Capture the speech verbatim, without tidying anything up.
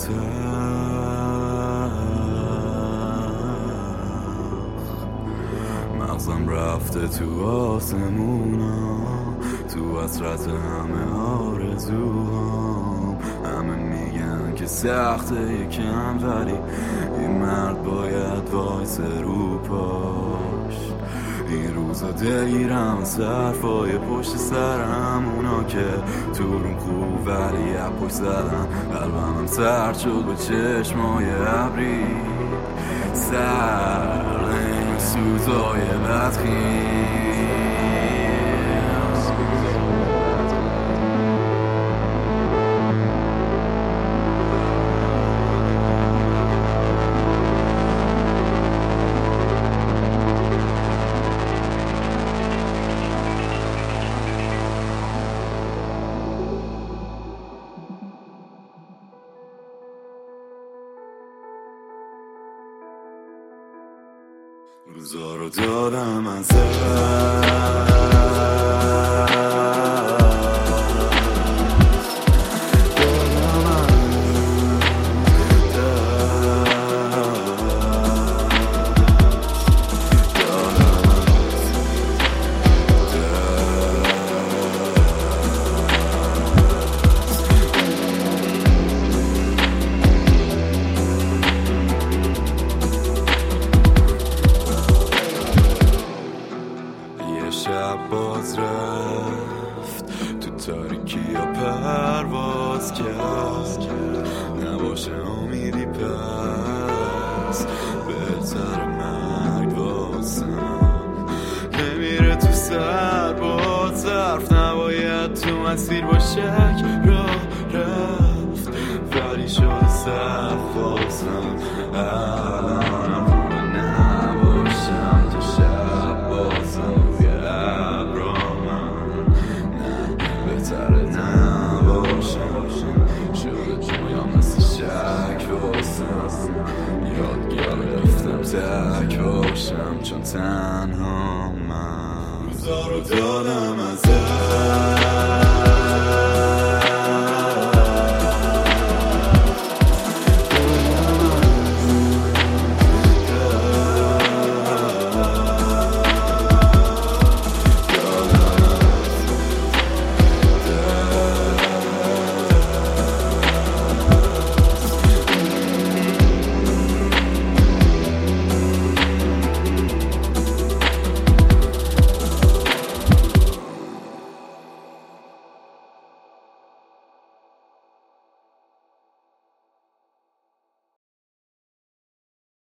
تلخ مغزم رفته تو آسمونا، تو حسرت همه آرزوهام. همه میگن که سخته یکم، ولی این مرد باید وایسه رو پاش. این روزا دلگیرم صرفای پشت سرم، اونا که تو روم خوب ولی از پشت زدن. قلبم هم سرد شد با چشمای ابری، سرد این سوزای بدخیم. روزا رو دادم ازت، شب باز رفت تو تاریکی یا پرواز کرد. نباشه امیدی پس بهتر مرگ واسم. نمیره تو سر با ظرف، نباید تو مسیر با شک راه رفت، ولی شده صرف واسم. الانم رو نباشم تو شب بازم یاد گرفتم تک باشم چون تنها من. روزا رو دادم ازت